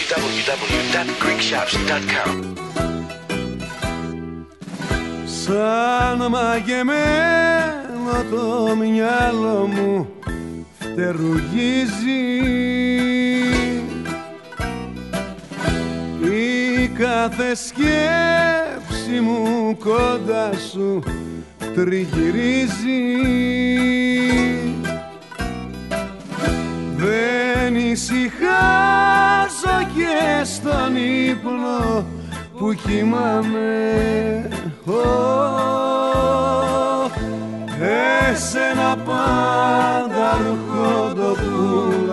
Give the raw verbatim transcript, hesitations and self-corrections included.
double-u double-u double-u dot greek shops dot com. Σαν μαγεμένο το μυαλό μου φτερουγίζει, η κάθε σκέψη μου κοντά σου τριγυρίζει. Δεν ησυχάζω και στον ύπνο που κοιμάμαι. Oh, εσένα πάντα αρχόντο που